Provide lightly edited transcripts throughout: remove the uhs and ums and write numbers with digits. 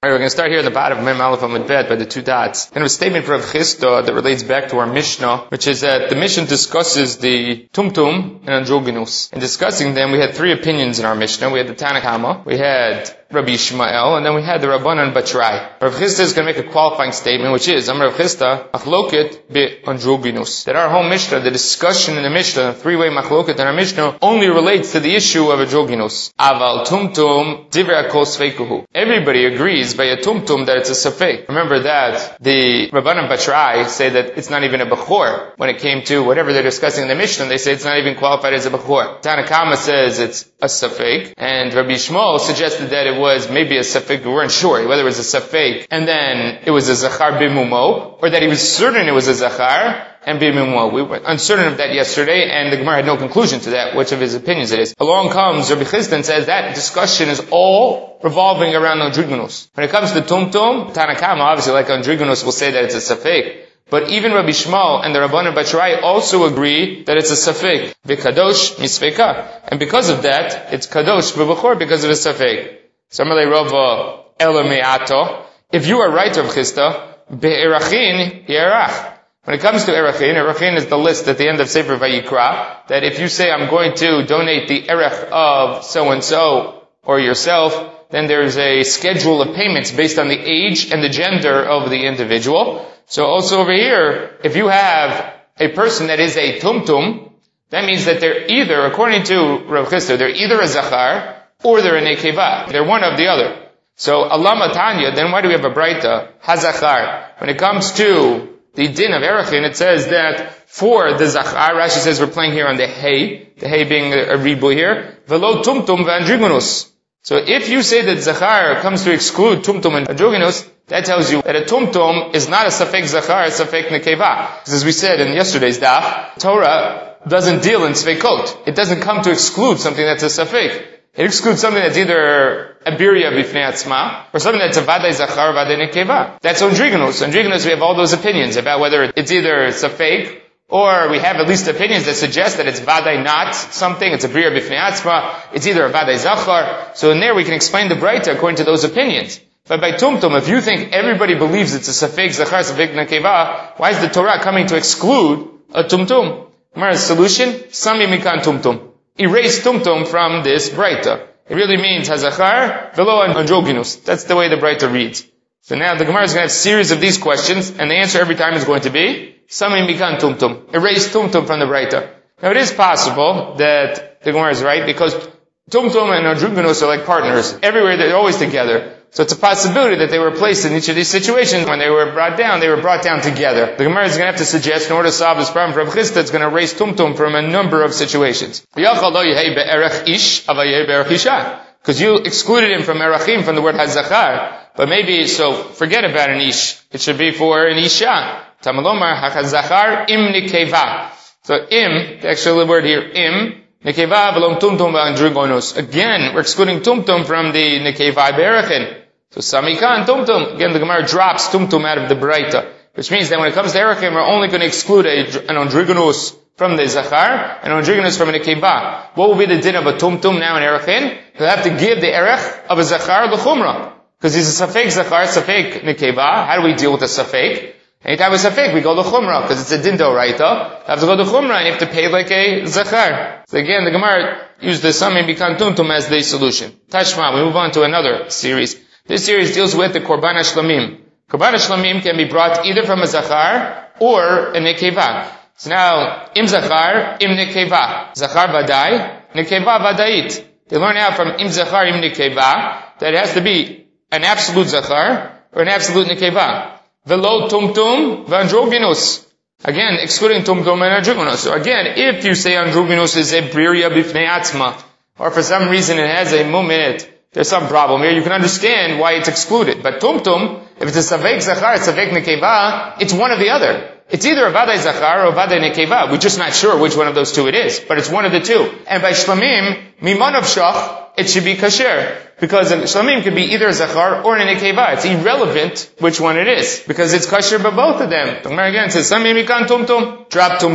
Alright, we're going to start here at the bottom of Mem Aleph Amud Bet by the two dots. Then a statement from Rav Chisda that relates back to our Mishnah, which is that the Mishnah discusses the Tumtum and Androginus. In discussing them, we had three opinions in our Mishnah. We had the Tanna Kama, we had Rabbi Ishmael, and then we had the Rabbanan Batrai. Rav Chisda is going to make a qualifying statement, which is, Amar Rav Chisda, Machloket be-Androginus. That our whole Mishnah, the discussion in the Mishnah, three-way Machloket in our Mishnah, only relates to the issue of Androginus. Aval Tumtum Divrei Kol Sveikuhu. Everybody agrees by a Tumtum that it's a Safek. Remember that the Rabbanan Batrai say that it's not even a Bechor. When it came to whatever they're discussing in the Mishnah, they say it's not even qualified as a Bechor. Tanna Kama says it's a Safek, and Rabbi Shmuel suggested that it was maybe a Safek, we weren't sure whether it was a Safek, and then it was a Zachar Bimumo, or that he was certain it was a Zachar, and Bimumo. We were uncertain of that yesterday, and the Gemara had no conclusion to that, which of his opinions it is. Along comes Rabbi Chisda and says that discussion is all revolving around Androginus. When it comes to Tumtum, Tanna Kama, obviously like Androginus, will say that it's a Safek. But even Rabbi Shmuel and the Rabbanan Batrai also agree that it's a Safek. V'kadosh misfeka. And because of that, it's Kadosh b'Bechor because of a Safek. Samalei Rava Ela Me'ato. If you are right, Rav Chisda, be'erachin yerach. When it comes to Erachin is the list at the end of Sefer Vayikra, that if you say, I'm going to donate the Erech of so-and-so, or yourself, then there's a schedule of payments based on the age and the gender of the individual. So also over here, if you have a person that is a Tumtum, that means that they're either, according to Rav Chisda, they're either a Zachar, or they're a Nekeva. They're one of the other. So, Alama Tanya, then why do we have a Braita? Hazachar. When it comes to the din of Erachin, it says that for the Zachar, Rashi says we're playing here on the hay being a ribu here, Velo Tumtum Vandrigunus. So if you say that Zachar comes to exclude Tumtum and Androginus, that tells you that a Tumtum is not a Safek Zachar, a Safek Nekeva. Because as we said in yesterday's daf, Torah doesn't deal in Svekot. It doesn't come to exclude something that's a Safek. It excludes something that's either a birya b'fnei atzma, or something that's a vadai zachar or vadai nekeva. That's Androginus. Androginus, we have all those opinions about whether it's either safek, or we have at least opinions that suggest that it's vadai not something, it's a birya b'fnei atzma, it's either a vadai zachar. So in there we can explain the Braita according to those opinions. But by Tumtum, if you think everybody believes it's a safek zachar, safek nekeva, why is the Torah coming to exclude a Tumtum? Gemara's solution, Sami mikan Tumtum. Erase Tumtum from this Braita. It really means Hazachar, Velo Androginus. That's the way the Braita reads. So now the Gemara is going to have a series of these questions, and the answer every time is going to be, Sami mikan Tumtum. Erase Tumtum from the Braita. Now it is possible that the Gemara is right, because Tumtum and Androginus are like partners. Everywhere they're always together. So it's a possibility that they were placed in each of these situations. When they were brought down together. The Gemara is going to have to suggest, in order to solve this problem for Rav Chisda, it's going to erase Tumtum from a number of situations. Because you excluded him from Erachim, from the word Hazachar. But maybe, so forget about an Ish. It should be for an Isha. Tamalomar HaZachar im Nikeva. So im, the actual word here, im, Nekeva v'lom Tumtum v'Androginus. Again, we're excluding Tumtum from the Nekeva Berachin. So Samikan Tumtum. Again, the Gemara drops Tumtum out of the Braita. Which means that when it comes to Erachin, we're only going to exclude an Androginus from the Zachar, and an Androginus from a Nekeva. What will be the din of a Tumtum now in Erachin? He'll have to give the Erech of a Zachar l'chumra. Because he's a Safek Zachar, Safek Nekeva. How do we deal with a Safek? Anytime it's a fake, we go to Chumrah, because it's a dindo, right? You have to go to Chumrah, and you have to pay like a Zachar. So again, the Gemara used the Sami Mikan Tumtum as the solution. Tashma, we move on to another series. This series deals with the Korban HaShlamim. Korban HaShlamim can be brought either from a Zachar or a Nekeva. So now, Im Zachar, Im Nekeva. Zachar Vadai, Nekeva Vadait. They learn out from Im Zachar, Im Nekeva, that it has to be an absolute Zachar or an absolute Nekeva. Velo Tumtum v'Androginus. Again, excluding Tumtum and Androginus. So again, if you say Androginus is a birya b'fnei atzma, or for some reason it has a mum in it, there's some problem here, you can understand why it's excluded. But Tumtum, if it's a Savek Zachar, Savek Nekeva, it's one or the other. It's either a Vadai Zachar or a Vadai Nekeva. We're just not sure which one of those two it is, but it's one of the two. And by Shlamim, Miman of Shach, it should be kasher. Because a Shlamim could be either a Zachar or a Nekeva. It's irrelevant which one it is. Because it's kasher by both of them. The Gemara again says, Samim Mikan Tumtum, drop Tumtum.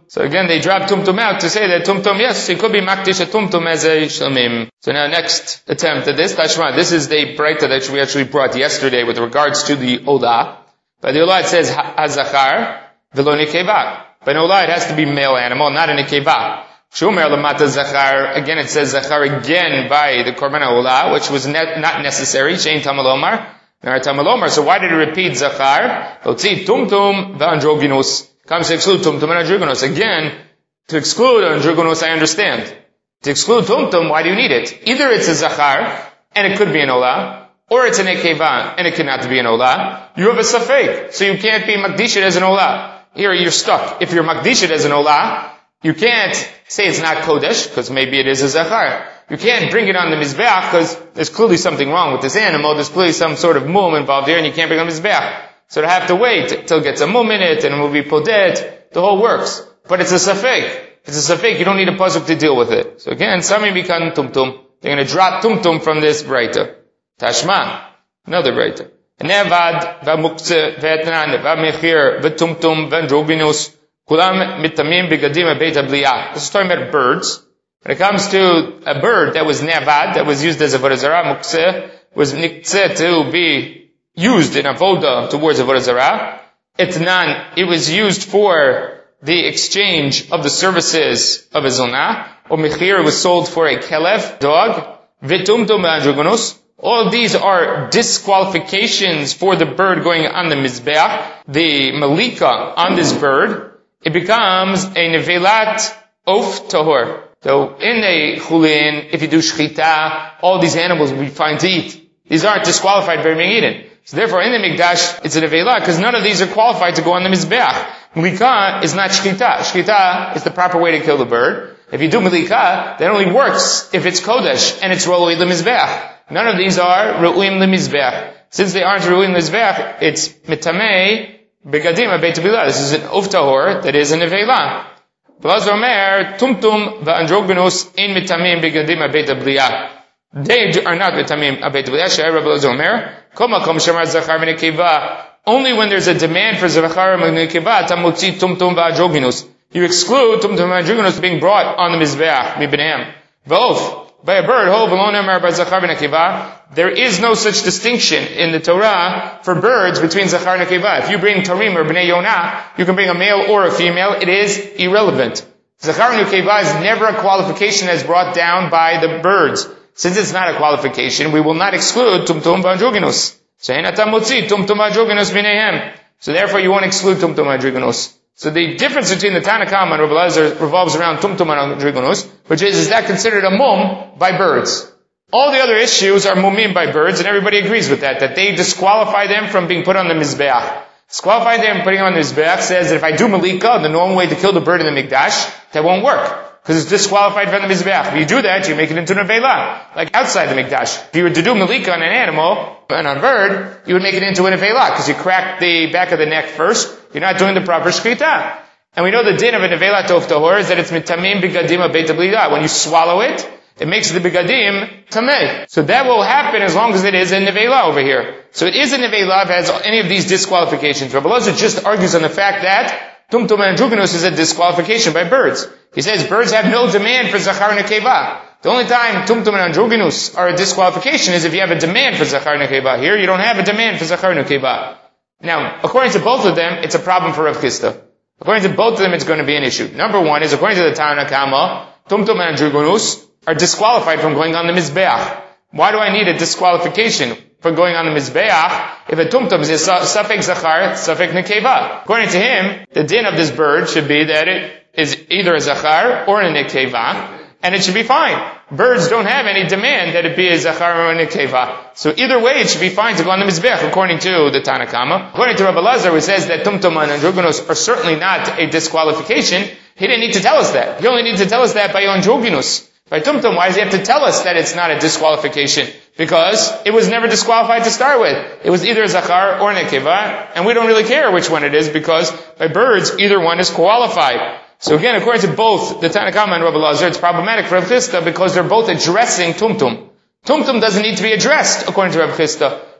So again, they drop tumtum out to say that tumtum, yes, it could be makdish a tumtum as a shlamim. So now next attempt at this, Tashma, this is the breita that we actually brought yesterday with regards to the olah. By the olah it says hazachar v'lo nekeva. By an olah it has to be male animal, not a nekeva. Shumer lamata zachar, again it says zachar again by the korban olah, which was not necessary, shein tamalomar, nor tamalomar. So why did it repeat zachar? Lotzi tumtum v'androginus. Comes to exclude tumtum and androginus. Again, to exclude androginus I understand. To exclude tumtum, why do you need it? Either it's a zachar, and it could be an olah, or it's an nekeva, and it cannot be an olah. You have a safek, so you can't be makdishit as an olah. Here you're stuck. If you're makdishit as an olah, you can't say it's not kodesh, because maybe it is a zachar. You can't bring it on the mizbeach, because there's clearly something wrong with this animal. There's clearly some sort of mum involved here, and you can't bring it on the mizbeach. So to have to wait till it gets a mum in it, and it will be podet, the whole works. But it's a safek. If it's a safek, you don't need a pasuk to deal with it. So again, Sami Bikan Tumtum. They're going to drop Tumtum from this breita. Tashma, another breita. Nevad, v'mukse, v'etnan, v'mechir, v'tumtum, v'androginus, kulam mitamim bigadim beit abliyah. This is talking about birds. When it comes to a bird that was nevad, that was used as a avodah zarah, mukse, was nikse to be used in avoda towards avodah zarah. Etnan, it was used for the exchange of the services of a zonah. Or mechir, was sold for a kelev, dog. V'tumtum v'androginus. All of these are disqualifications for the bird going on the mizbeach. The malika on this bird, it becomes a nevelat of tahor. So in a chulin, if you do shchita, all these animals will be fine to eat. These aren't disqualified for being eaten. So therefore in the mikdash, it's a nevelah, because none of these are qualified to go on the mizbeach. Malika is not shchita. Shchita is the proper way to kill the bird. If you do malika, that only works if it's kodesh, and it's ro'ui l'mizbeach. None of these are ru'im l'mizbeach. Since they aren't ru'im l'mizbeach, it's mitamei begadim abeit bilah. This is an uftahor that is a nevelah. Blaz Omer, tumtum v'androginus in mitamim begadim abeit bilah. They are not mitamim abeit bilah. She'er Blaz Omer, kol makom shamar zachar v'nekeva. Only when there's a demand for zachar v'nekeva, tamutzi tumtum v'androginus. You exclude tumtum v'androginus being brought on the mizbeach, mibnehem. V'of. By a bird, there is no such distinction in the Torah for birds between Zachar and Nekeva. If you bring Tarim or Bnei Yonah, you can bring a male or a female, it is irrelevant. Zachar and Nekeva is never a qualification as brought down by the birds. Since it's not a qualification, we will not exclude Tumtum V'androginus. So therefore you won't exclude Tumtum V'androginus. So the difference between the Tanakam and Rabbi Elazar revolves around tumtum and androginus, which is that considered a mum by birds? All the other issues are mumim by birds, and everybody agrees with that they disqualify them from being put on the mizbeach. Disqualify them putting on the mizbeach says that if I do malika, the normal way to kill the bird in the mikdash, that won't work. Because it's disqualified from the mizbeach. If you do that, you make it into nevela, like outside the mikdash. If you were to do malika on an animal, and on a bird, you would make it into a nevela, because you crack the back of the neck first, you're not doing the proper shkita. And we know the din of a nevela tof tahor is that it's mitamim bigadim abeit abliyah. When you swallow it, it makes the bigadim tameh. So that will happen as long as it is a nevela over here. So it is a nevela if it has any of these disqualifications. Rabbi Elazar just argues on the fact that tumtum and androginus is a disqualification by birds. He says birds have no demand for zachar and nekeva. The only time tumtum and androginus are a disqualification is if you have a demand for zachar and nekeva. Here you don't have a demand for zachar and nekeva. Now, according to both of them, it's a problem for Rav Chisda. According to both of them, it's going to be an issue. Number one is, according to the Tana Kama, tumtum and androginus are disqualified from going on the mizbeach. Why do I need a disqualification for going on the mizbeach if a tumtum is safek zachar, safek nekeva? According to him, the din of this bird should be that it is either a zachar or a nekeva, and it should be fine. Birds don't have any demand that it be a zachar or a nekeva. So either way, it should be fine to go on the mizbech, according to the Tana Kama. According to Rabbi Elazar, who says that tumtum and androginus are certainly not a disqualification, he didn't need to tell us that. He only needed to tell us that by androginus. By tumtum, why does he have to tell us that it's not a disqualification? Because it was never disqualified to start with. It was either a zachar or a nekeva, and we don't really care which one it is, because by birds, either one is qualified. So again, according to both the Tana Kama and Rabbi Elazar, it's problematic for Rav Chisda because they're both addressing tumtum. Tumtum doesn't need to be addressed, according to Rav Chisda.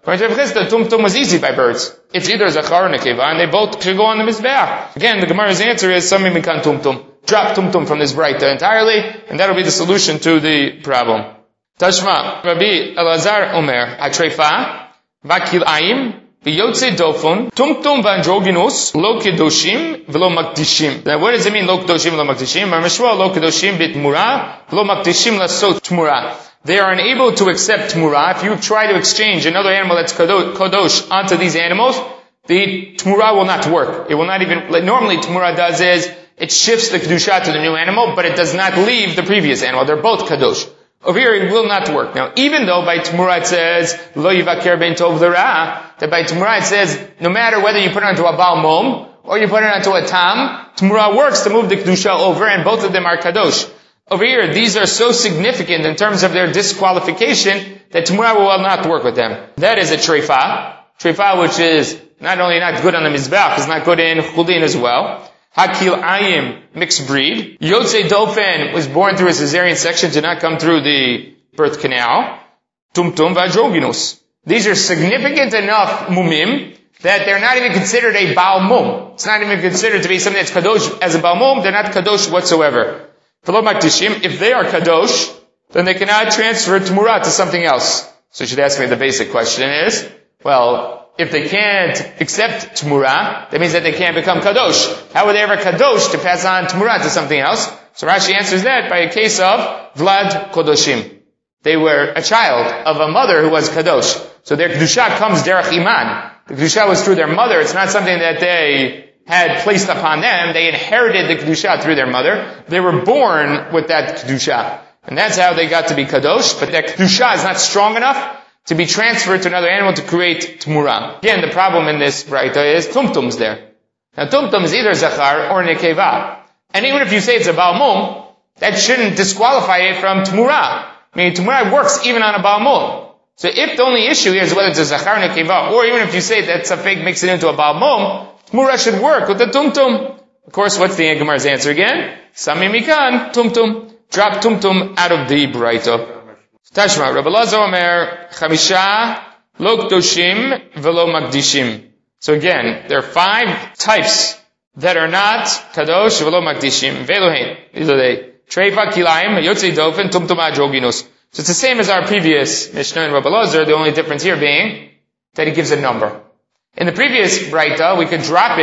According to Rav Chisda, tumtum was easy by birds. It's either zachar or nekeva, and they both should go on the mizbeach. Again, the Gemara's answer is sami mikan tumtum. Drop tumtum from this braita entirely, and that'll be the solution to the problem. Tashma, Rabbi Elazar Omer, Hatrefa, Vakilayim, V'yotze dofun, tumtum v'androginus, lo kedoshim, v'lo makdishim. Now what does it mean, lo kedoshim, v'lo makdishim? Marmeshwa, lo kedoshim b'tmura, v'lo makdishim lasot tmura. They are unable to accept tmura. If you try to exchange another animal that's kadosh onto these animals, the tmura will not work. It will not even, like normally tmura does is, it shifts the kedusha to the new animal, but it does not leave the previous animal. They're both kadosh. Over here, it will not work. Now, even though by Tmura it says, Lo yivaker ben tov l'ra, that by Tmura it says, no matter whether you put it onto a Baal Mom, or you put it onto a Tam, Tmura works to move the Kedusha over, and both of them are Kadosh. Over here, these are so significant in terms of their disqualification, that Tmura will not work with them. That is a Treifa. Treifa, which is not only not good on the Mizbeach, it's not good in Chulin as well. Hakil Ayim, mixed breed. Yotze Dofen was born through a cesarean section, did not come through the birth canal. Tumtum v'androginus. These are significant enough mumim that they're not even considered a Baal Mum. It's not even considered to be something that's kadosh as a Baal Mum. They're not kadosh whatsoever. V'lo maktishim, if they are kadosh, then they cannot transfer Tmura to something else. So you should ask me the basic question is, well, if they can't accept Tmura, that means that they can't become Kadosh. How were they ever Kadosh to pass on Tmura to something else? So Rashi answers that by a case of Vlad Kodoshim. They were a child of a mother who was Kadosh. So their Kedusha comes derech Iman. The Kedusha was through their mother. It's not something that they had placed upon them. They inherited the Kedusha through their mother. They were born with that Kedusha. And that's how they got to be Kadosh. But that Kedusha is not strong enough to be transferred to another animal to create Tmura. Again, the problem in this braita is tumtum's there. Now tumtum is either zachar or nekeva. And even if you say it's a Baal Mum, that shouldn't disqualify it from Tmura. I mean, Tmura works even on a Baal Mum. So if the only issue here is whether it's a zachar or nekeva, or even if you say that Safek makes it into a Baal Mum, Tmura should work with the tumtum. Of course, what's the Gemara's answer again? Sami mikan tumtum. Drop tumtum out of the braita. Tashma, Rabbi Elazar Omer, Chamisha, Lo Kedoshim, Velo Makdishim. So again, there are 5 types that are not Kadosh, Velo Makdishim, Velohein. These are they. Treifa, Kilayim, Yotze Dofen, Tumtum Adroginus. So it's the same as our previous Mishnah in Rabbi Elazar, the only difference here being that he gives a number. In the previous Braita, we could drop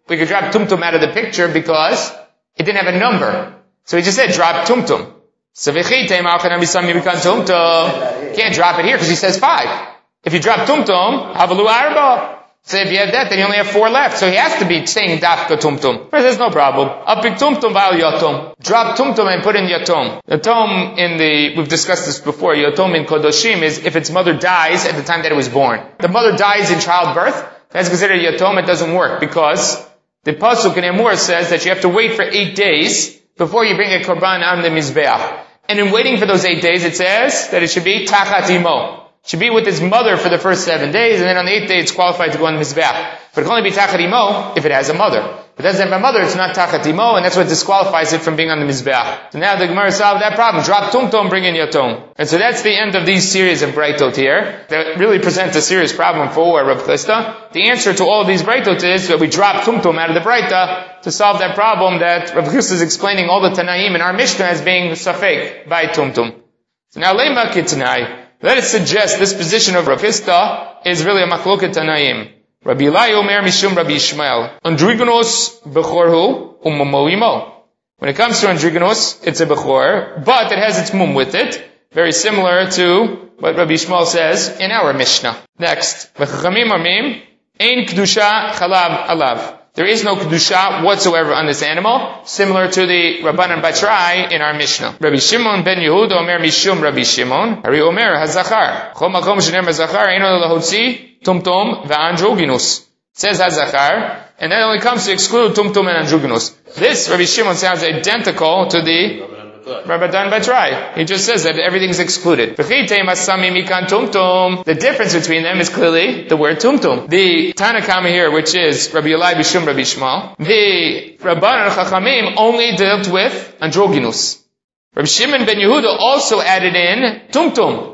Tumtum out of the picture because it didn't have a number. So he just said, drop Tumtum. So can't drop it here because he says 5. If you drop tumtum, havalu arba. So if you have that, then you only have 4 left. So he has to be saying dafka tumtum. But there's no problem. Apik tumtum val yatom. Drop tumtum and put in yatom. Yatom we've discussed this before, yatom in Kodoshim is if its mother dies at the time that it was born. The mother dies in childbirth, that's considered yatom, it doesn't work because the pasuk in Emor says that you have to wait for 8 days before you bring a korban on the mizbeach. And in waiting for those 8 days, it says that it should be tachat imo. It should be with his mother for the first 7 days, and then on the 8th day it's qualified to go on the mizbeach. But it can only be tachat imo if it has a mother. If it doesn't have a mother, it's not tachat imo, and that's what disqualifies it from being on the mizbeach. So now the Gemara solved that problem. Drop tumtum, bring in yatom. And so that's the end of these series of braitot here. That really presents a serious problem for Rav Chisda. The answer to all of these braitot is that we drop tumtum out of the braita to solve that problem that Rav Chisda is explaining all the Tanaim in our Mishnah as being safek by tumtum. So now lema kitnai. Let us suggest this position of Rav Chisda is really a machloket Tanaim. Rabbi Eli Omer Mishum Rabbi Ishmael. Androgenos bechorhu umamo imo. When it comes to androgenos, it's a bechor, but it has its mum with it. Very similar to what Rabbi Ishmael says in our Mishnah. Next, v'chachamim amim ein kedusha chalav alav. There is no kedusha whatsoever on this animal, similar to the Rabbanan Batrai in our Mishnah. Rabbi Shimon ben Yehuda Omer Mishum Rabbi Shimon. Hari Omer hazachar. Chol makom shenem hazachar eino lahotzi tumtum v'androginus. It says hazachar, and that only comes to exclude tumtum and androginus. This Rabbi Shimon sounds identical to the Rabbanan Batrai. He just says that everything's excluded. The difference between them is clearly the word tumtum. The Tanakama here, which is Rabbi Eli Bishum Rabbi Shmuel, the Rabbanan Chachamim only dealt with androginus. Rabbi Shimon ben Yehuda also added in tumtum.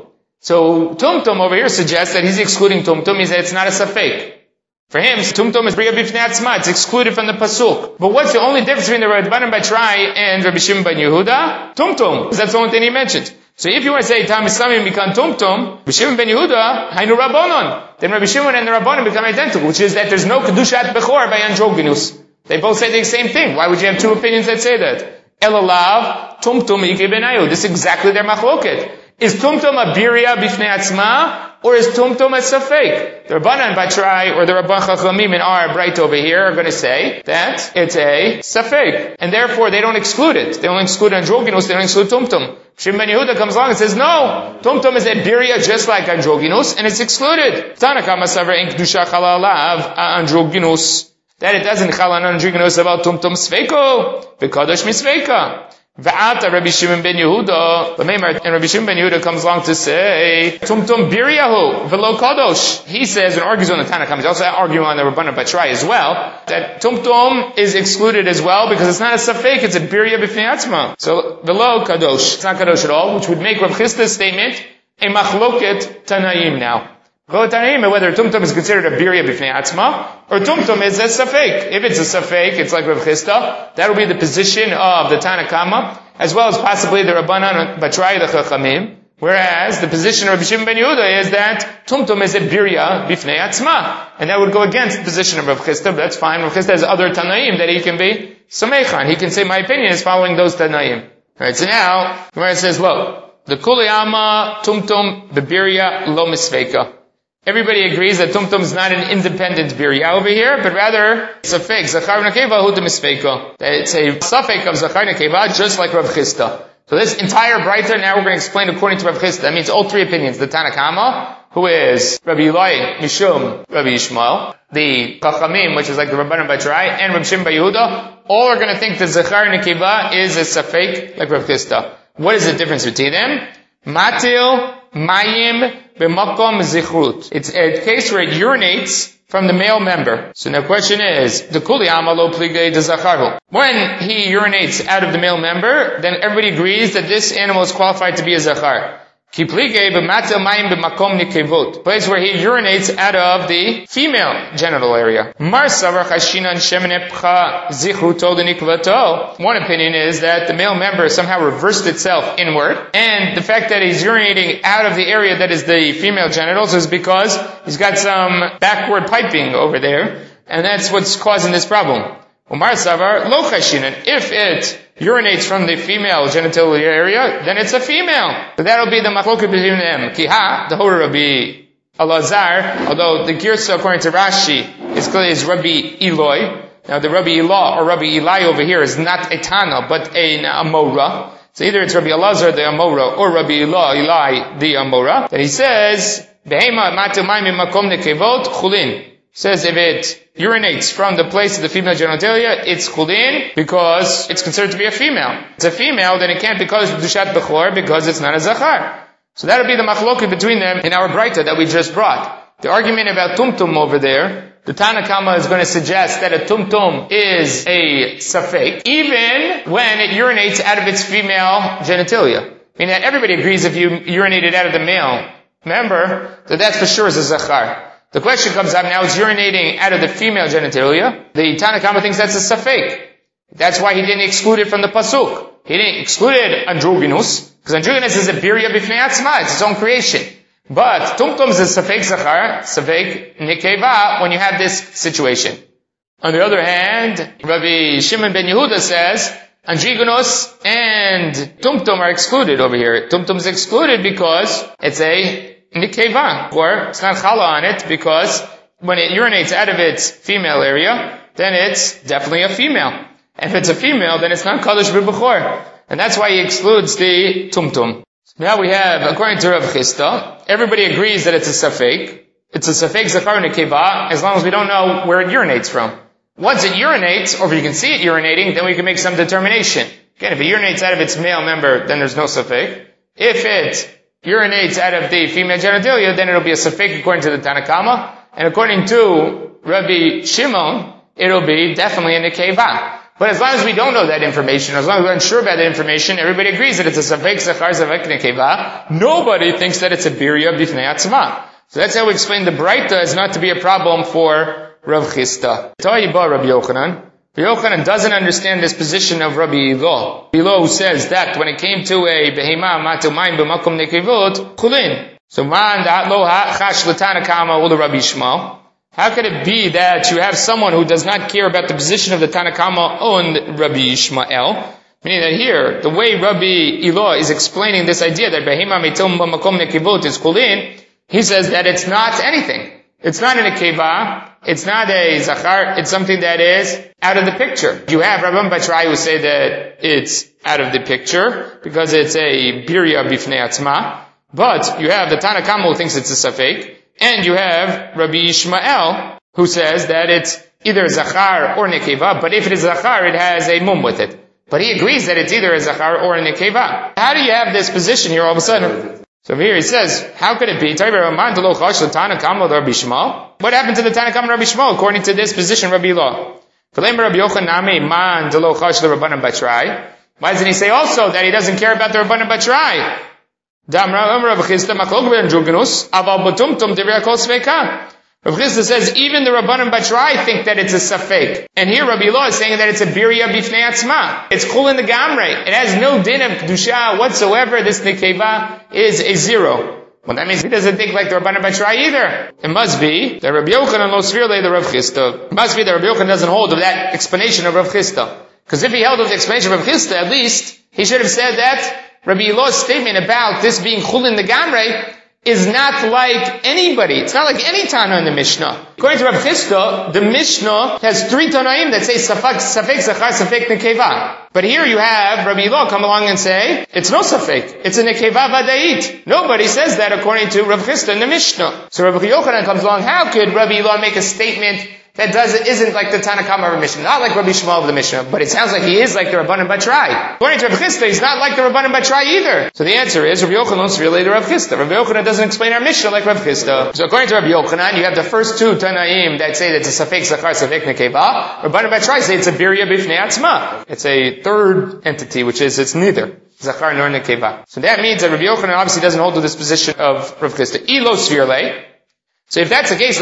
So tumtum over here suggests that he's excluding tumtum. He said it's not a safek. For him, tumtum is bria bifnei atzma. It's excluded from the pasuk. But what's the only difference between the Rabbanan Batrai and Rabbi Shimon ben Yehuda? Tumtum. That's the only thing he mentioned. So if you want to say Tam Islamim become tumtum, Rabbi Shimon ben Yehuda, Hainu Rabbanon. Then Rabbi Shimon and the Rabbanon become identical, which is that there's no kedushat bechor by androgynous. They both say the same thing. Why would you have two opinions that say that? Elalav, tumtum ikei benayu. This is exactly their machloket. Is tumtum a biria bifnei atzma, or is tumtum a safek? The Rabbanan Batrai or the Rabban Chachamim in our bright over here are going to say that it's a safek, and therefore they don't exclude it. They only exclude androgynous. They don't exclude tumtum. Shimon ben Yehuda comes along and says, no, tumtum is a biria just like androgynous, and it's excluded. Tanakama savar in kedusha chalalav androgynous. That it doesn't chala androgynous about tumtum sveiko, v'kadosh misveika. V'ata Rabbi Shimon ben Yehuda, and Rabbi Shimon ben Yehuda comes along to say, Tumtum biriyahu, v'lo kadosh. He says, and argues on the Tanakh, he's also arguing on the Rabbanan Batrai as well, that Tumtum is excluded as well, because it's not a safek, it's a birya b'fnei atzma. So, v'lo kadosh, it's not kadosh at all, which would make Rav Chisda's statement a machloket tanaim now. Whether tumtum is considered a birya b'fnei atzma, or tumtum is a safek. If it's a safek, it's like Rav Chisda, that will be the position of the Tanakama, as well as possibly the Rabbanan Batrai, the Chachamim, whereas the position of Rabbi Shimon ben Yehuda is that tumtum is a birya b'fnei atzma, and that would go against the position of Rav Chisda, but that's fine. Rav Chisda has other Tanaim that he can be Samechan. He can say, my opinion is following those Tanaim. Alright, so now, where it says, look, the kuliyama tumtum b'birya lo misveika. Everybody agrees that tumtum is not an independent birya over here, but rather it's a fake. Zachar nekeva hu misveika. It's a suffix of Zachar nekeva, just like Rav Chisda. So this entire Breita, now we're going to explain according to Rav Chisda. That means all three opinions. The Tanakama, who is Rabbi Eloi, Mishum, Rabbi Yishmael, the Chachamim, which is like the Rabbanan Batrai, and Rabbi Shimon ben Yehuda, all are going to think that Zachar nekeva is a suffix like Rav Chisda. What is the difference between them? Matil, Mayim, B'makom zichrut. It's a case where it urinates from the male member. So the question is, the kuli amalo pligei de zacharu. When he urinates out of the male member, then everybody agrees that this animal is qualified to be a zachar. Ki pligei b'matel mayim b'makom nikevot. Place where he urinates out of the female genital area. Mar savar chashinan shemen epcha zichruto denikvato. One opinion is that the male member somehow reversed itself inward, and the fact that he's urinating out of the area that is the female genitals is because he's got some backward piping over there, and that's what's causing this problem. Umar savar lo chashinan. If it urinates from the female genital area, then it's a female. So that'll be the machloket between them. Kiha, the whole Rabbi Elazar, although the Girsa according to Rashi is Rabbi Eloi. Now the Rabbi Elah or Rabbi Eli over here is not a Tana, but an Amora. So either it's Rabbi Elazar the Amora or Rabbi Eli the Amora. Then he says, Behema matil mayim makom nekevot chulin. Says if it urinates from the place of the female genitalia, it's chulin because it's considered to be a female. It's a female, then it can't be called Kedushat Bechor because it's not a Zachar. So that'll be the machloket between them in our Breita that we just brought. The argument about tumtum over there, the Tanakama is going to suggest that a tumtum is a safek, even when it urinates out of its female genitalia. Meaning that everybody agrees if you urinated out of the male member, that for sure is a Zachar. The question comes up now, it's urinating out of the female genitalia. The Tanakama thinks that's a safek. That's why he didn't exclude it from the pasuk. He didn't exclude it androgynous, because androgynous is a birya b'fnei atzma, it's its own creation. But tumtum is a safek zachar, safek nekeva, when you have this situation. On the other hand, Rabbi Shimon ben Yehuda says, androgynous and tumtum are excluded over here. Tumtum is excluded because it's a nikeva, or it's not chala on it, because when it urinates out of its female area, then it's definitely a female. And if it's a female, then it's not kadosh b'bechor. And that's why he excludes the tumtum. Now we have, according to Rav Chisda, everybody agrees that it's a safek. It's a safek zachar nekeva, as long as we don't know where it urinates from. Once it urinates, or if you can see it urinating, then we can make some determination. Again, if it urinates out of its male member, then there's no safek. If it urinates out of the female genitalia, then it'll be a safek according to the Tanakama. And according to Rabbi Shimon, it'll be definitely a nekeva. But as long as we don't know that information, as long as we're unsure about that information, everybody agrees that it's a safek zachar, safek nekeva. Nobody thinks that it's a birya b'fnei atzma. So that's how we explain the Braita as not to be a problem for Rav Chisda. Ta'iba Rabbi Yochanan. Rabbi Yochanan doesn't understand this position of Rabbi Ilo. Ilo who says that when it came to a behema matu mayim b'makom nekevot, chulin. So man that lo chash l'tana kama ul Rabbi Shmuel. How could it be that you have someone who does not care about the position of the Tanakama on Rabbi Ishmael? Meaning that here, the way Rabbi Ilo is explaining this idea that behema mitum b'makom nekevot is chulin, he says that it's not anything. It's not an nekeva, it's not a zachar, it's something that is out of the picture. You have Rabban Batrai who say that it's out of the picture because it's a birya bifnei atzma, but you have the Tanakama who thinks it's a safek, and you have Rabbi Ishmael who says that it's either zachar or nekeva, but if it is zachar, it has a mum with it. But he agrees that it's either a zachar or a nekeva. How do you have this position here all of a sudden? So over here he says, how could it be? What happened to the Tanakam Rabbi Shmuel according to this position, Rabbi Ilo? Why doesn't he say also that he doesn't care about the Rabbanan Batrai? Rav Chisda says even the Rabbanan Batrai think that it's a safek. And here Rabbi Ilo is saying that it's a birya bifnei atzma. It's chul in the gamrei. It has no din of kedusha whatsoever. This nekeva is a zero. Well, that means he doesn't think like the Rabbanan Batrai either. It must be that Rabbi Yochanan lo svirle the Rav Chisda. It must be that Rabbi Yochanan doesn't hold of that explanation of Rav Chisda. Because if he held of the explanation of Rav Chisda, at least he should have said that Rabbi Ilo's statement about this being chul in the gamrei is not like anybody. It's not like any Tana in the Mishnah. According to Rav Chisda, the Mishnah has 3 Tanaim that say safek zachar, safek nekeva. But here you have Rabbi Ilo come along and say, it's no safek. It's a nekeva vadait. Nobody says that according to Rav Chisda in the Mishnah. So Rabbi Yochanan comes along, how could Rabbi Ilo make a statement that isn't like the Tanakama of the Mishnah, not like Rabbi Shmuel of the Mishnah, but it sounds like he is like the Rabbanan Batrai. According to Rav Chisda, he's not like the Rabbanan Batrai either. So the answer is, Rabbi Yochanan is related to Rav Chisda. Rabbi Yochanan doesn't explain our Mishnah like Rav Chisda. So according to Rabbi Yochanan, you have the first 2 Tanaim that say that it's a safek zachar, safek nekeva. Rabbanan Batrai say it's a birya bifnei atzma. It's a third entity, which is it's neither zachar nor nekeva. So that means that Rabbi Yochanan obviously doesn't hold to this position of Rav Chisda. Ilo svirle. So if that's the case,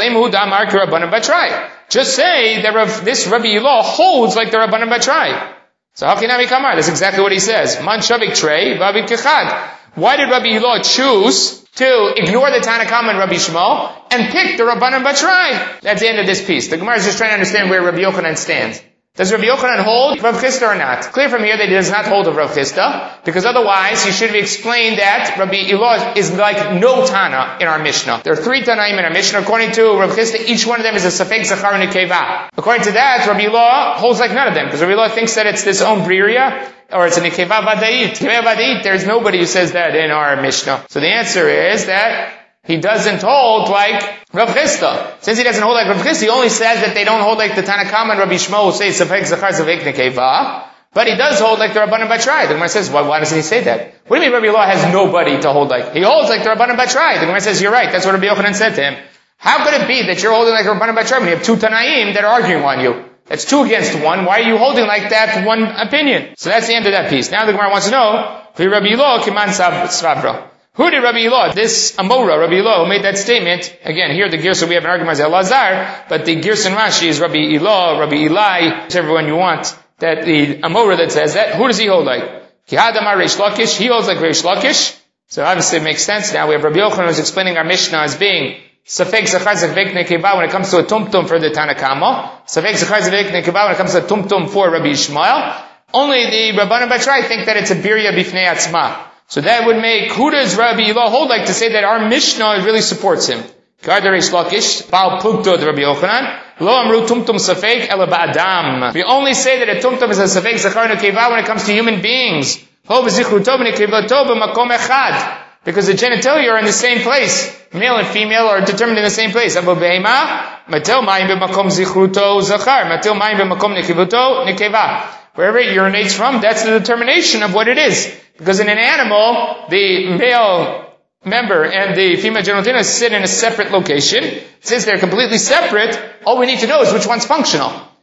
just say that this Rabbi Ilo holds like the Rabbanan Batrai. So Hakinami Kamar, that's exactly what he says. Man shavik trei, v'avid kechad. Why did Rabbi Ilo choose to ignore the Tanakam and Rabbi Shmuel and pick the Rabbanan Batrai? That's the end of this piece. The Gemara is just trying to understand where Rabbi Yochanan stands. Does Rabbi Yochanan hold Rav Chisda or not? Clear from here that he does not hold of Rav Chisda, because otherwise he should have explained that Rabbi Ilo is like no Tana in our Mishnah. There are 3 Tanaim in our Mishnah. According to Rav Chisda, each one of them is a safek zachar nekeva. According to that, Rabbi Ilo holds like none of them, because Rabbi Ilo thinks that it's this own birya, or it's a nekeva vadait. Nekeva vadait, there's nobody who says that in our Mishnah. So the answer is that he doesn't hold like Rav Chisda. Since he doesn't hold like Rav Chisda, he only says that they don't hold like the Tanakam and Rabbi Shmuel who say safek zachar, safek nekeva. But he does hold like the Rabbanan Batrai. The Gemara says, why doesn't he say that? What do you mean Rabbi Ilo has nobody to hold like? He holds like the Rabbanan Batrai. The Gemara says, you're right. That's what Rabbi Yochanan said to him. How could it be that you're holding like Rabbanan Batrai when you have 2 Tanaim that are arguing on you? That's 2 against 1. Why are you holding like that one opinion? So that's the end of that piece. Now the Gemara wants to know, Rabbi Ilo kiman svabra. Who did Rabbi Ilo, this Amora, Rabbi Ilo, who made that statement? Again, here the Girsa, we have an argument as Elazar, but the Girsa in Rashi is Rabbi Ilo, Rabbi Eli, whichever one you want, that the Amora that says that. Who does he hold like? Kihadamar Reish Lakish, he holds like Reish Lakish. So obviously it makes sense now. We have Rabbi Yochanan who's explaining our Mishnah as being Safek Zachar Safek Nekeva when it comes to a Tumtum for the Tanakama. Safek Zachar Safek Nekeva when it comes to a Tumtum for Rabbi Ishmael. Only the Rabbanan Batrai think that it's a Birya Bifnei Atzma. So that would make, who does Rabbi Ilo hold like to say that our Mishnah really supports him? Kar Reish Lakish, Baal Plukto the Rabbi Yochanan, Lo Amru Tumtum Safek Ela Ba'adam. We only say that a Tumtum is a Safek Zachar Nekeva when it comes to human beings. Ho V'zichru Tov Nekeva Tov B'makom Echad. Because the genitalia are in the same place. Male and female are determined in the same place. Abu Behema, Matel Mayim B'makom Zichruto Zachar, Matel Mayim B'makom Nekevuto Nekeva. Wherever it urinates from, that's the determination of what it is. Because in an animal, the male member and the female genitalia sit in a separate location. Since they're completely separate, all we need to know is which one's functional.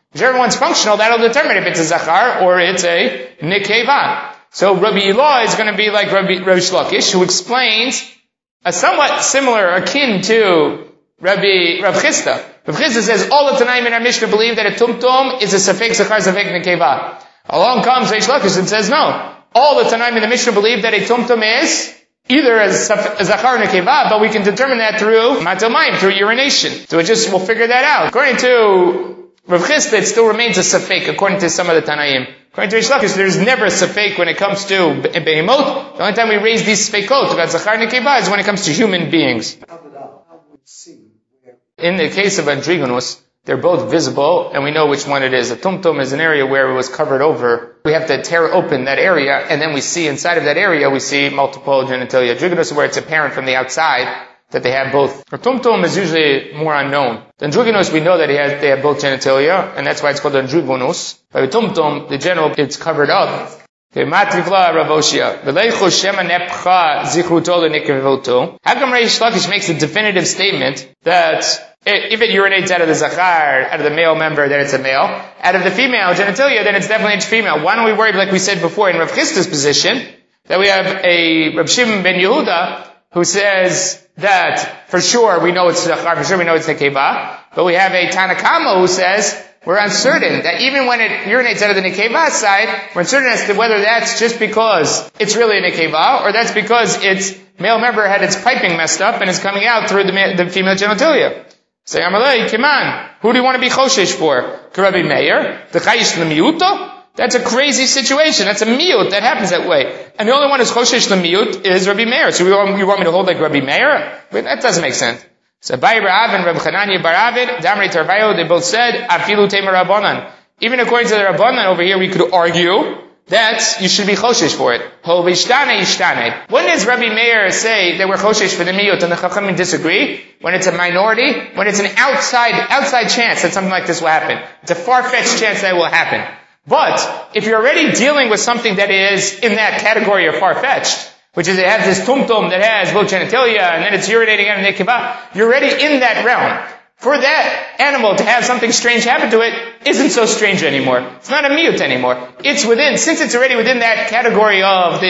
Whichever one's functional, that'll determine if it's a zachar or it's a nekeva. So Rabbi Ilah is going to be like Rabbi Shlakish, who explains a somewhat similar, akin to Rav Chisda. Rav Chisda says all the Tanaim in our Mishnah believe that a tumtum is a safek zachar, safek nekeva. Along comes Reish Lakish and says no. All the Tanaim in the Mishnah believe that a tumtum is either a zachar or nekeva, but we can determine that through matamayim, through urination. So we'll figure that out. According to Rav Chisda, it still remains a safek, according to some of the Tanaim. According to Reish Lakish, there's never a safek when it comes to behemot. The only time we raise these safekot about zachar and nekeva is when it comes to human beings. In the case of androgynos, they're both visible, and we know which one it is. A tumtum is an area where it was covered over. We have to tear open that area, and then we see inside of that area, we see multiple genitalia. Androgynos, where it's apparent from the outside that they have both. A tumtum is usually more unknown. The androgynos, we know that they have both genitalia, and that's why it's called androgynos. By the tumtum, the general, it's covered up. Okay, Matrivla Ravoshia. How come Reish Lakish makes a definitive statement that if it urinates out of the zachar, out of the male member, then it's a male. Out of the female genitalia, then it's definitely a female. Why don't we worry, like we said before in Rav Chisda's position, that we have a Rav Shimon ben Yehuda who says that for sure we know it's zachar, for sure we know it's nekeva, but we have a Tanakama who says we're uncertain that even when it urinates out of the nekeva side, we're uncertain as to whether that's just because it's really a nekeva, or that's because its male member had its piping messed up and is coming out through the female genitalia. Say, Amalei, Kiman, who do you want to be choshesh for? Rabbi Meir? The chayish l'miyuto? That's a crazy situation. That's a miyut. That happens that way. And the only one who's choshesh l'miyut is Rabbi Meir. So you want me to hold like Rabbi Meir? But that doesn't make sense. So Abai Rav and Rabbi Chananya bar Avid, Damri Tarvayo, they both said, Afilu Temer Rabbanan. Even according to the Rabbanan over here, we could argue that you should be choshesh for it. Ho vishtane ishtane. When does Rabbi Meir say that we're choshesh for the miyut and the chachamim disagree? When it's a minority? When it's an outside chance that something like this will happen. It's a far-fetched chance that it will happen. But, if you're already dealing with something that is in that category of far-fetched, which is it has this tumtum that has both genitalia and then it's urinating out of nekeva, you're already in that realm. For that animal to have something strange happen to it isn't so strange anymore. It's not a miyut anymore. Since it's already within that category of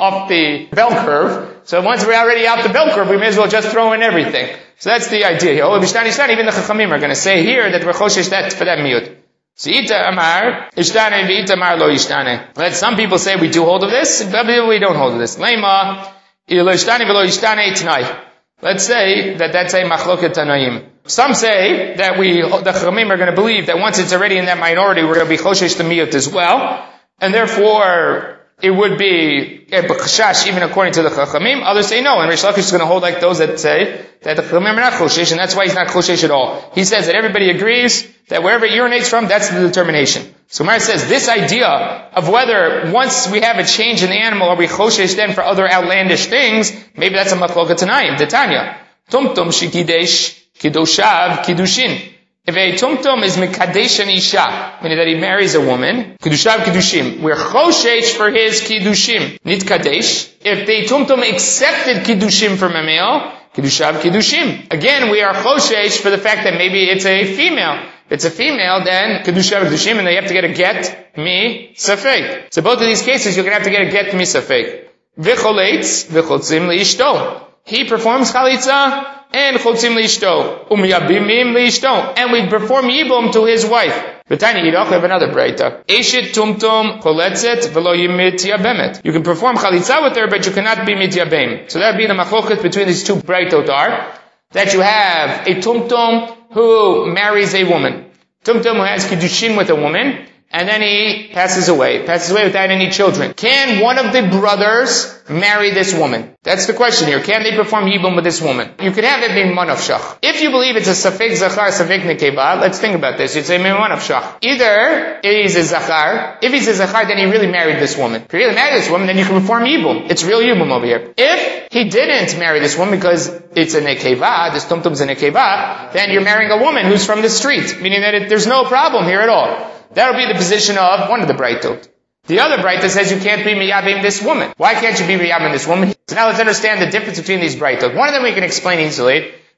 the bell curve, so once we're already out the bell curve, we may as well just throw in everything. So that's the idea here. Even the chachamim are going to say here that we're choshesh that for that miyut. So ita amar, ishtane v'ita amar lo ishtane. Let some people say we do hold of this, and other people we don't hold of this. Lema, ilo ishtane v'lo ishtane t'nai. Let's say that that's a machloket tanaim. Some say that the chachamim are going to believe that once it's already in that minority, we're going to be choshesh the miyut as well, and therefore it would be a b'chashash even according to the chachamim. Others say no, and Reish Lakish is going to hold like those that say that the chachamim are not choshesh, and that's why he's not choshesh at all. He says that everybody agrees that wherever it urinates from, that's the determination. So Gemara says this idea of whether once we have a change in the animal, are we choshesh then for other outlandish things, maybe that's a machloket tanaim. Detanya. Tumtum shikidesh kidoshav kidushin. If a tumtum is mikadesh an isha, meaning that he marries a woman, kidushav kidushim, we're choshesh for his kidushim. Nit kadesh. If the tumtum accepted kidushim from a male, kidushav kidushim. Again, we are choshesh for the fact that maybe it's a female. If it's a female, then kedusha kedushim, and they have to get a get mi safek. So both of these cases, you're going to have to get a get mi safek. V'choletz v'chotzim liishto. He performs chalitza and chotzim liishto. Umyabimim liishto. And we perform yibum to his wife. V'tani yidach, we have another breita. Eshet tumtum choletzet v'lo yimit yabemet. You can perform chalitza with her, but you cannot be mityabem. So that would be the machloket between these two breitot are that you have a tumtum who marries a woman. Tumtum who has kiddushin with a woman, and then he passes away without any children. Can one of the brothers marry this woman? That's the question here. Can they perform yibum with this woman? You could have it be manavshach. If you believe it's a safek zachar, safek nekeva, let's think about this. You'd say manavshach. Either he's a zachar. If he's a zachar, then he really married this woman. If he really married this woman, then you can perform yibum. It's real yibum over here. If he didn't marry this woman because it's a nekeva, this tumtum's a nekeva, then you're marrying a woman who's from the street, meaning that there's no problem here at all. That'll be the position of one of the breitot. The other breita says you can't be miyabim this woman. Why can't you be miyabim this woman? So now let's understand the difference between these breitot. One of them we can explain easily.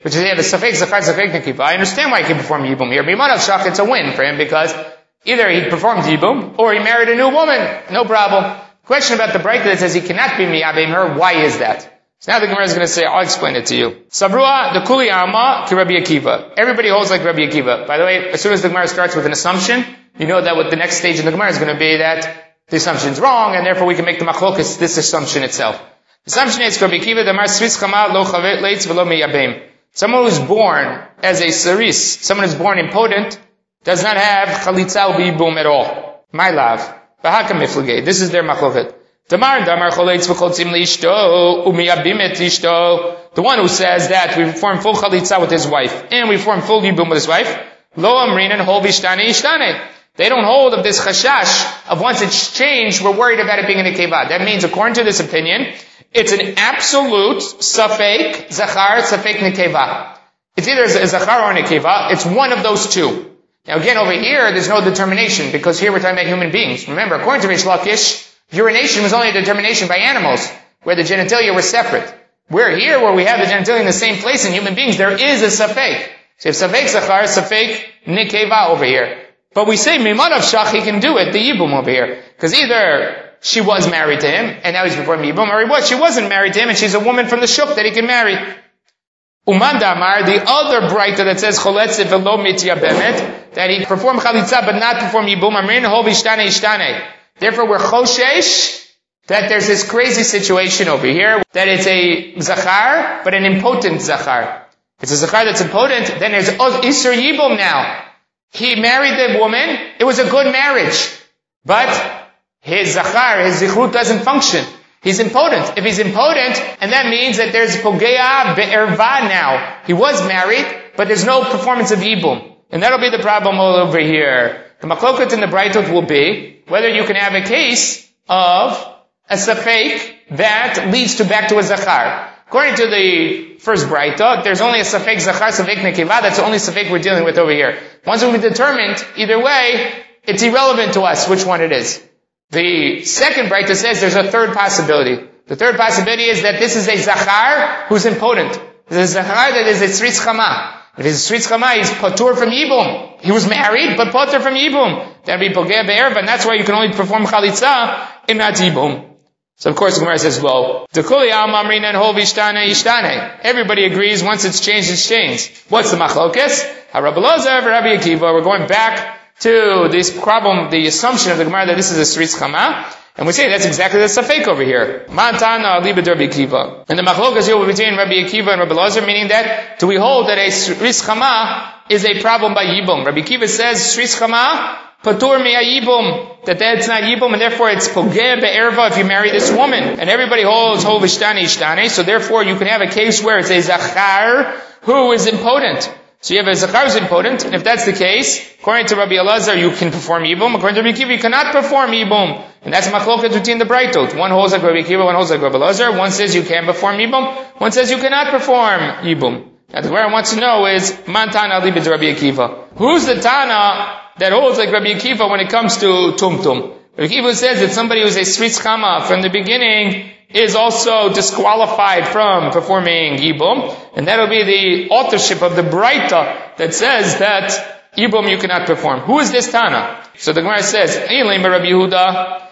which is, he had a safek zachar, safek nekeva. I understand why he can perform yibum here. B'imanav shach, it's a win for him because either he performed yibum or he married a new woman. No problem. Question about the braita that says he cannot be miyabim her. Why is that? So now the Gemara is going to say, I'll explain it to you. Sabrua, the kuli alma, ki Rabbi Akiva. Everybody holds like Rabbi Akiva. By the way, as soon as the Gemara starts with an assumption, you know that what the next stage in the Gemara is going to be that the assumption is wrong, and therefore we can make the machlokas this assumption itself. The assumption is, Rabbi Akiva, the mar sris chama lo chavet leitz velo miyabim. Someone who's born as a saris, someone who's born impotent, does not have chalitza u'yibum at all. My love. V'haka miflagei. This is their machloket. The one who says that we perform full chalitza with his wife, and we perform full yibum with his wife, lo amrin and hol vishtane ishtane. They don't hold of this chashash of once it's changed, we're worried about it being in a keva. That means, according to this opinion, it's an absolute safek zachar, safek nekeva. It's either a zachar or a nekeva. It's one of those two. Now again, over here, there's no determination, because here we're talking about human beings. Remember, according to Rish Lakish, urination was only a determination by animals, where the genitalia were separate. We're here where we have the genitalia in the same place in human beings. There is a safek. So you have safek zachar, safek nekeva over here. But we say mimanav shach, he can do it, the yibum over here. Because either she was married to him, and now he's performing yibum, or she wasn't married to him, and she's a woman from the shuk that he can marry. Umanda Amar, the other braita that says choletze velo mitya bemet, that he performed chalitza but not perform yibum, amrin hov ishtane ishtane. Therefore, we're choshesh that there's this crazy situation over here, that it's a zachar, but an impotent zachar. If it's a zachar that's impotent, then there's isur yibum now. He married the woman, it was a good marriage, but his zachar, his zichrut doesn't function. He's impotent. If he's impotent, and that means that there's pogea be'erva now. He was married, but there's no performance of yibum. And that'll be the problem all over here. The machloket in the braitot will be whether you can have a case of a safek that leads back to a zachar. According to the first braita, there's only a safek zachar, safek nekeva. That's the only safek we're dealing with over here. Once we've determined, either way, it's irrelevant to us which one it is. The second braita says there's a third possibility. The third possibility is that this is a zachar who's impotent. This is a zachar that is a tzritz chama. If he's a tzritz chama, he's patur from yibum. He was married, but patur from yibum. That'd be pogea be'erva, and that's why you can only perform chalitza in not yibum. So of course the Gemara says, well, everybody agrees once it's changed, it's changed. What's the machlokes? Rabbi Elazar, Rabbi Akiva. We're going back to this problem, the assumption of the Gemara that this is a sritz chama, and we say that's exactly the safek over here. Mantana libed Rabbi Akiva. And the machlokes here between Rabbi Akiva and Rabbi Elazar, meaning that do we hold that a sritz chama is a problem by yibum? Rabbi Akiva says sritz chama patur yibum, that's not yibum, and therefore it's pogeh be'erva if you marry this woman. And everybody holds hov ishtane ishtane, so therefore you can have a case where it's a zachar who is impotent. So you have a zachar who's impotent, and if that's the case, according to Rabbi Elazar, you can perform yibum. According to Rabbi Akiva, you cannot perform yibum. And that's machloket between the braitot. One holds like Rabbi Akiva, one holds like Rabbi Elazar. One says you can perform yibum, one says you cannot perform yibum. Now the Gemara wants to know is, man tana libid Rabbi Akiva. Who's the tana that holds like Rabbi Akiva when it comes to tumtum? Rabbi Akiva says that somebody who's a sritz chama from the beginning is also disqualified from performing yibum, and that'll be the authorship of the braita that says that yibum you cannot perform. Who is this tana? So the Gemara says, according to Rabbi Yehuda,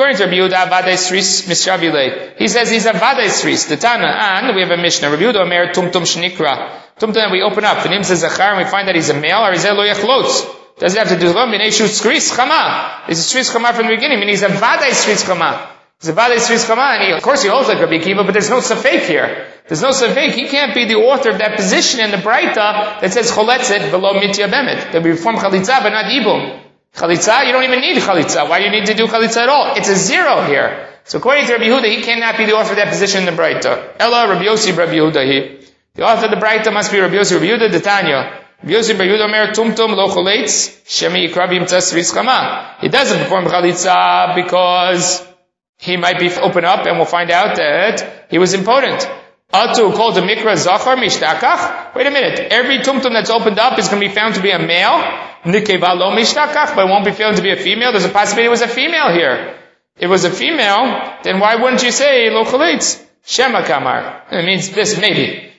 vadei sris mishavile. He says he's a vadei sris, the tana, and we have a mishnah. Rabbi Yehuda omer tumtum shnikra. Tumtum we open up. The name says zachar, and we find that he's a male, or is lo yachlotz. Does it have to do with sris chama? It's a sris chama from the beginning, meaning he's a vadei sris chama. He's a vadei sris chama, and of course he holds like Rabbi Akiva, but there's no safek here. There's no safek. He can't be the author of that position in the braita that says choletzet below mitya bemet, that we perform chalitza but not yibum. Chalitza, you don't even need chalitza. Why do you need to do chalitza at all? It's a zero here. So according to Rabbi Yehuda, he cannot be the author of that position in the braita. Ella Rabbi Yossi Rabbi Yehuda he. The author of the braita must be Rabbi Yossi Rabbi Yehuda the Tanya. Rabbi Yossi Rabbi Yehuda omer tumtum lo choletz shemi yikrabim tzas sritz chama. He doesn't perform chalitza because he might be open up, and we'll find out that he was impotent. Atu called the mikra zachar mishtakach. Wait a minute. Every tumtum that's opened up is going to be found to be a male. Nikeva lo mishtakach, but it won't be found to be a female. There's a possibility it was a female here. If it was a female, then why wouldn't you say lo chalitz? Shema kamar. It means this, maybe.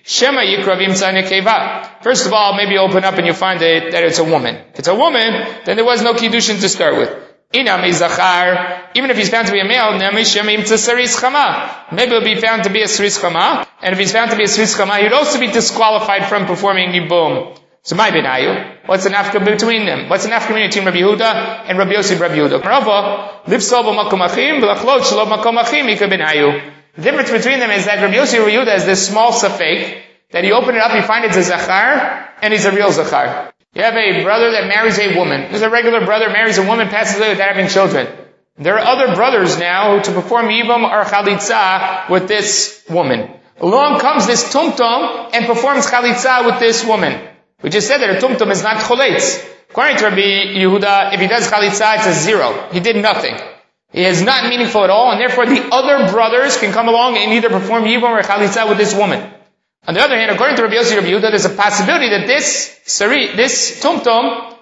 Shema Yikra V'imtza Nekeva. First of all, maybe open up and you find that it's a woman. If it's a woman, then there was no Kiddushin to start with. Inami Zachar, even if he's found to be a male, Nami Shema Imtza Saris Chama. Maybe it'll be found to be a Saris Chama, and if he's found to be a Saris Chama, he'd also be disqualified from performing Yibum. So my benayu, what's the nafka between them? What's the nafka between Rabbi Yehuda and Rabbi Yossi Rabbi Yehuda? Rava, lipsol b'makom achim, v'lachlot shelo b'makom achim, ika benayu. The difference between them is that Rabbi Yossi Rabbi Yehuda has this small safek, that you open it up, you find it's a zachar, and he's a real zachar. You have a brother that marries a woman. There's a regular brother marries a woman, passes away without having children. There are other brothers now who to perform yibum or chalitza with this woman. Along comes this tumtum and performs chalitza with this woman. We just said that a tumtum is not choletz. According to Rabbi Yehuda, if he does chalitza, it's a 0. He did nothing. He is not meaningful at all, and therefore the other brothers can come along and either perform yibum or chalitza with this woman. On the other hand, according to Rabbi Yossi Rabbi Yehuda, there's a possibility that this tumtum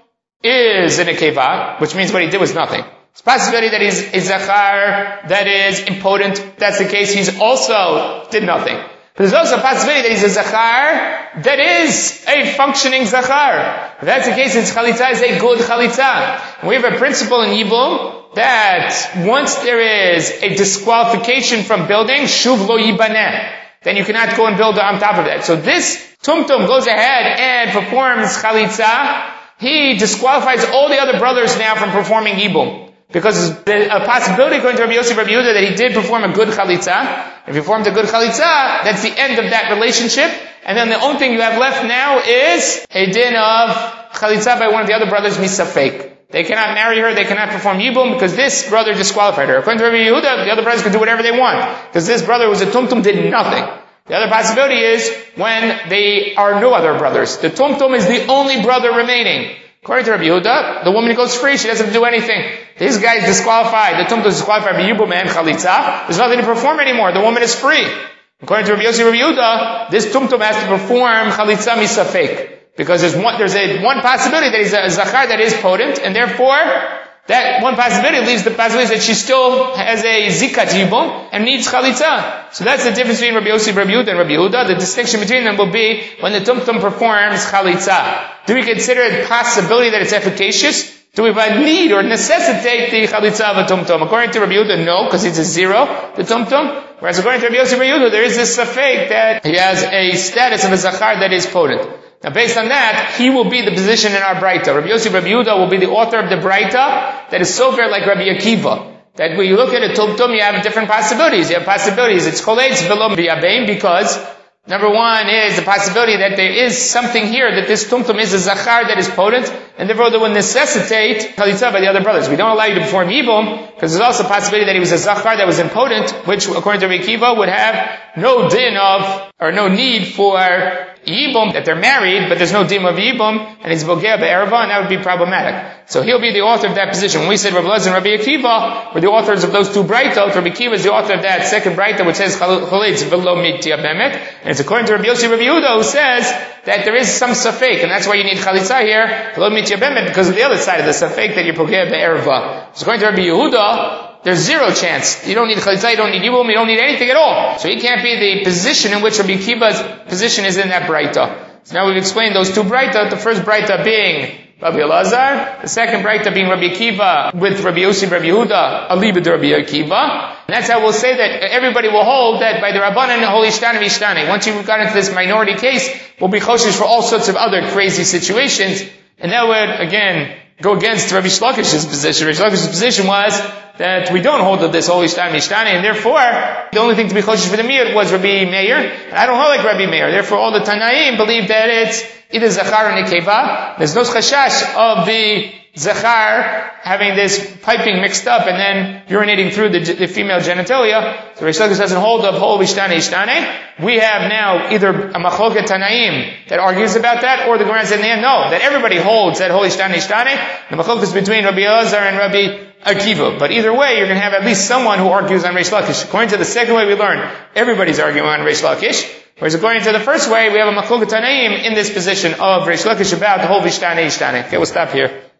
is an nekeva, which means what he did was nothing. It's a possibility that he's a zachar that is impotent. If that's the case, he's also did nothing. But there's also a possibility that he's a zachar that is a functioning zachar. If that's the case, his chalitza is a good chalitza. And we have a principle in Yibum that once there is a disqualification from building, shuv lo yibaneh, then you cannot go and build on top of that. So this tumtum goes ahead and performs chalitza. He disqualifies all the other brothers now from performing Yibum. Because there's a possibility, according to Rabbi Yossi Rabbi Yehuda, that he did perform a good chalitza. If he performed a good chalitza, that's the end of that relationship. And then the only thing you have left now is a din of chalitza by one of the other brothers, misafek. They cannot marry her, they cannot perform yibum, because this brother disqualified her. According to Rabbi Yehuda, the other brothers can do whatever they want. Because this brother was a tumtum, did nothing. The other possibility is when they are no other brothers. The tumtum is the only brother remaining. According to Rabbi Yehuda, the woman goes free, she doesn't do anything. This guy is disqualified, the tumtum is disqualified by yibum and chalitza. There's nothing to perform anymore, the woman is free. According to Rabbi Yossi Rabbi Yehuda, this tumtum has to perform chalitza misafek. Because there's one possibility that he's a zachar that is potent, and therefore, that one possibility leaves the possibility that she still has a zikat yibum and needs chalitza. So that's the difference between Rabbi Yossi Rabbi Yehuda and Rabbi Yehuda. The distinction between them will be when the tumtum performs chalitza. Do we consider it a possibility that it's efficacious? Do we need or necessitate the chalitza of a tumtum? According to Rabbi Yehuda, no, because it's a 0, the tumtum. Whereas according to Rabbi Yossi Rabbi Yehuda, there is this safek that he has a status of a zachar that is potent. Now based on that, he will be the position in our Braita. Rabbi Yossi Rabbi Yehuda will be the author of the Braita that is so very like Rabbi Akiva. That when you look at a tumtum, you have different possibilities. You have possibilities. It's choletz v'lo biyabein because number one is the possibility that there is something here that this tumtum is a zachar that is potent, and therefore they will necessitate chalitza by the other brothers. We don't allow you to perform yibum because there's also a possibility that he was a zachar that was impotent, which according to Rabbi Akiva would have no din of or no need for yibum, that they're married, but there's no din of yibum, and it's bogea be'erva, and that would be problematic. So he'll be the author of that position. When we said Rabbi Elazar and Rabbi Akiva were the authors of those two braitot, Rabbi Akiva is the author of that second braita, which says choletz v'lo mitya bemet, and it's according to Rabbi Yossi Rabbi Yehuda, who says that there is some safek, and that's why you need chalitza here, v'lo mitya bemet, because of the other side of the safek that you're bogea be'erva. So according to Rabbi Yehuda, there's 0 chance. You don't need chalitza, you don't need yibum, you don't need anything at all. So he can't be the position in which Rabbi Akiva's position is in that braita. So now we've explained those two braita, the first braita being Rabbi Elazar, the second braita being Rabbi Akiva with Rabbi Yossi Rabbi Yehuda, alibid Rabbi Akiva. And that's how we'll say that everybody will hold that by the Rabbanan, holy ishtane v'ishtane. Once you've got into this minority case, we'll be choshesh for all sorts of other crazy situations. And that would, again, go against Rabbi Shlakish's position. Rabbi Shlakish's position was that we don't hold of this holy ishtane v'ishtane, and therefore, the only thing to be choshesh for the miyut was Rabbi Meir, and I don't hold like Rabbi Meir. Therefore, all the Tanaim believe that it's either zachar or nekeva. There's no chashash of the zachar having this piping mixed up and then urinating through the female genitalia. So Reish Lakish doesn't hold of holy ishtane. We have now either a machloket Tanaim that argues about that, or the Gemara said in the end, no, that everybody holds that holy ishtane. The machloket is between Rabbi Elazar and Rabbi Akiva. But either way, you're going to have at least someone who argues on Reish Lakish. According to the second way we learned, everybody's arguing on Reish Lakish. Whereas according to the first way, we have a machloket Tanaim in this position of Reish Lakish about the whole ishtane. Okay, we'll stop here.